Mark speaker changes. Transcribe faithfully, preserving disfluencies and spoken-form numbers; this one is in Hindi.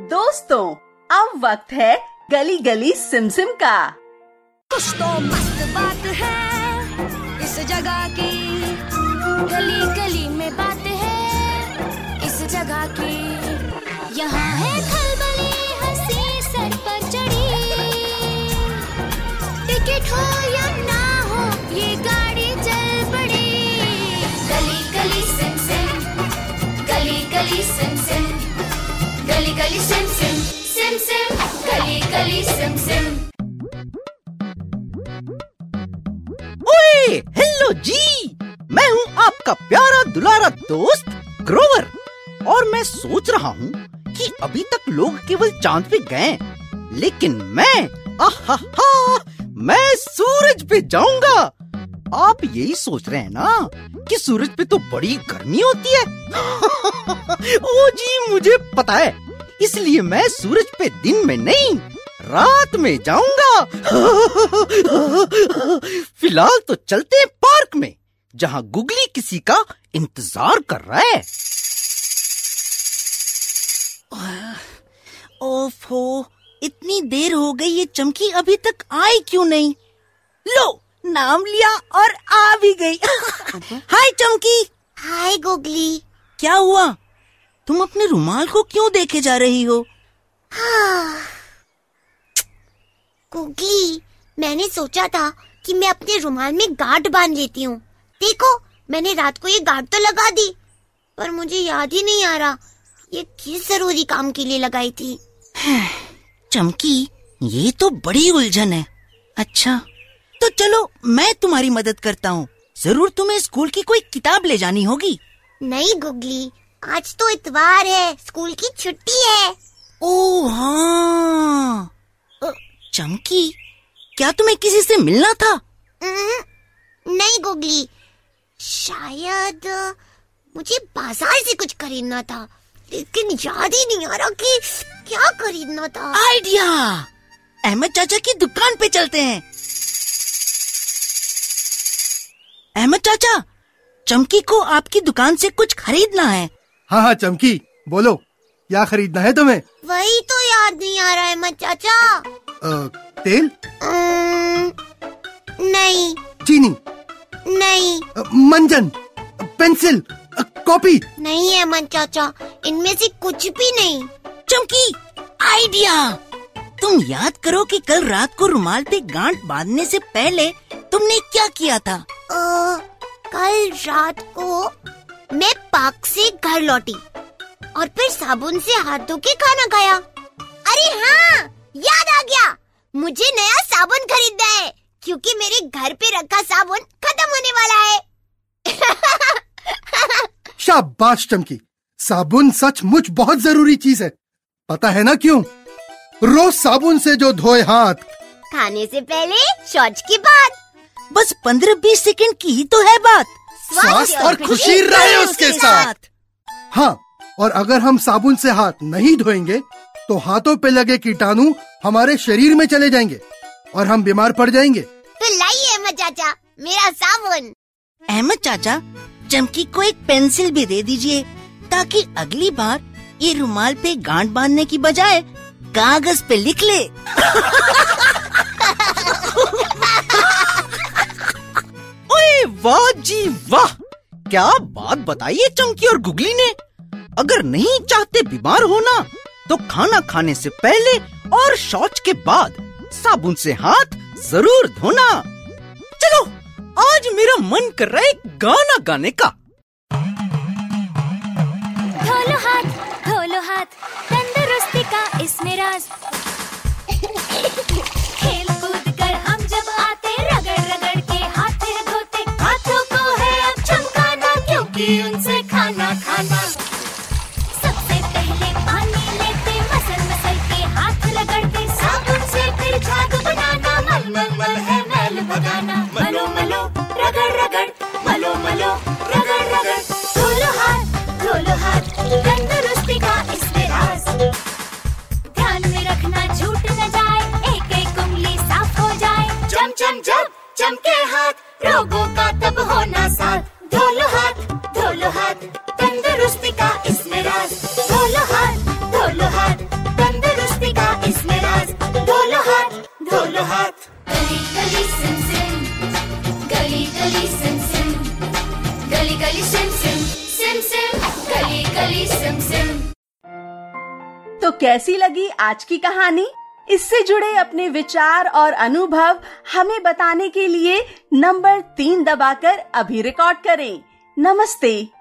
Speaker 1: दोस्तों, अब वक्त है गली गली सिम सिम का।
Speaker 2: कुछ तो मस्त बात है इस जगह की, गली गली में बात है इस जगह की। यहाँ है खलबली हंसी सर पर चढ़ी, टिकट हो या ना हो ये गाड़ी चल पड़ी। गली गली सिम सिम, गली गली सिम सिम, गली गली सिम सिम, सिम सिम, गली गली सिम सिम।
Speaker 3: ओए, हेलो जी, मैं हूँ आपका प्यारा दुलारा दोस्त ग्रोवर, और मैं सोच रहा हूँ कि अभी तक लोग केवल चांद पे गए, लेकिन मैं आहा मैं सूरज पे जाऊंगा। आप यही सोच रहे हैं ना कि सूरज पे तो बड़ी गर्मी होती है। ओ जी, मुझे पता है, इसलिए मैं सूरज पे दिन में नहीं रात में जाऊंगा। फिलहाल तो चलते हैं पार्क में, जहाँ गुगली किसी का इंतजार कर रहा है। ओफो, इतनी देर हो गई, ये चमकी अभी तक आई क्यों नहीं? लो, नाम लिया और आ भी गई। हाय चमकी।
Speaker 4: हाय गुगली।
Speaker 3: क्या हुआ? तुम अपने रुमाल को क्यों देखे जा रही हो?
Speaker 4: हाँ। गुगली, मैंने सोचा था कि मैं अपने रुमाल में गांठ बांध लेती हूँ। देखो, मैंने रात को ये गांठ तो लगा दी, पर मुझे याद ही नहीं आ रहा ये किस जरूरी काम के लिए लगाई थी।
Speaker 3: चमकी, ये तो बड़ी उलझन है। अच्छा, तो चलो मैं तुम्हारी मदद करता हूँ। जरूर तुम्हें स्कूल की कोई किताब ले जानी होगी।
Speaker 4: नहीं गुगली, आज तो इतवार है, स्कूल की छुट्टी है।
Speaker 3: ओह हाँ। चमकी, क्या तुम्हें किसी से मिलना था?
Speaker 4: नहीं गुगली, शायद मुझे बाजार से कुछ खरीदना था, लेकिन याद ही नहीं आ रहा कि क्या खरीदना था।
Speaker 3: आइडिया! अहमद चाचा की दुकान पे चलते हैं। अहमद चाचा, चमकी को आपकी दुकान से कुछ खरीदना है।
Speaker 5: हाँ हाँ चमकी, बोलो, क्या खरीदना है तुम्हें?
Speaker 4: वही तो याद नहीं आ रहा है अहमद चाचा।
Speaker 5: आ, तेल?
Speaker 4: नहीं।
Speaker 5: चीनी?
Speaker 4: नहीं।
Speaker 5: आ, मंजन? पेंसिल? आ, कॉपी?
Speaker 4: नहीं अहमद चाचा, इनमें से कुछ भी नहीं।
Speaker 3: चमकी, आइडिया! तुम याद करो कि कल रात को रुमाल पे गांठ बांधने से पहले तुमने क्या किया था?
Speaker 4: आ, कल रात को मैं पार्क से घर लौटी और फिर साबुन से हाथ धो के खाना खाया। अरे हाँ, याद आ गया, मुझे नया साबुन खरीदना है क्योंकि मेरे घर पे रखा साबुन खत्म होने वाला है।
Speaker 5: शाबाश चमकी, साबुन सचमुच बहुत जरूरी चीज है। पता है ना क्यों? रोज साबुन से जो धोए हाथ,
Speaker 4: खाने से पहले, शौच के बाद।
Speaker 3: बस पंद्रह बीस सेकंड की ही तो है बात।
Speaker 5: स्वास्थ्य और खुशी रहे उसके साथ। हाँ, और अगर हम साबुन से हाथ नहीं धोएंगे तो हाथों पे लगे कीटाणु हमारे शरीर में चले जाएंगे और हम बीमार पड़ जाएंगे।
Speaker 4: तो लाइए अहमद चाचा मेरा साबुन।
Speaker 3: अहमद चाचा, चमकी को एक पेंसिल भी दे दीजिए, ताकि अगली बार ये रुमाल पे गांठ बांधने की बजाय कागज पे लिख ले। ओए वाह जी वाह, क्या बात बताई है चमकी और गुगली ने। अगर नहीं चाहते बीमार होना तो खाना खाने से पहले और शौच के बाद साबुन से हाथ जरूर धोना। चलो, आज मेरा मन कर रहा है गाना गाने का।
Speaker 2: धोलो हाथ, धोलो हाथ, तंदुरुस्ती का इसमें राज। खेल कूद कर हम जब आते, रगड़ रगड़ के हाथ धोते, हाथों को है अब चमकाना, क्योंकि उनसे खाना खाना। सबसे पहले पानी लेते, मसल मसल के हाथ रगड़ते, साबुन से फिर झाग बनाना, मल मल मल है मैल भगाना। मलो मलो रगड़ रगड़, मलो मलो रगड़ रगड़। धोलो हाथ, धोलो हाथ, तंदुरुस्ती का इसमें राज। ध्यान में रखना झूठ न जाए, एक एक उंगली साफ हो जाए। चम चम जब चमके हाथ, रोगों का तब होना साथ। धोलो हाथ, धोलो हाथ, तंदुरुस्ती का इसमें राज। धोलो हाथ, धोलो हाथ। गली सिम सिम, गली गली सिम सिम, सिम सिम, गली गली सिम सिम।
Speaker 1: तो कैसी लगी आज की कहानी? इससे जुड़े अपने विचार और अनुभव हमें बताने के लिए नंबर तीन दबाकर अभी रिकॉर्ड करें। नमस्ते।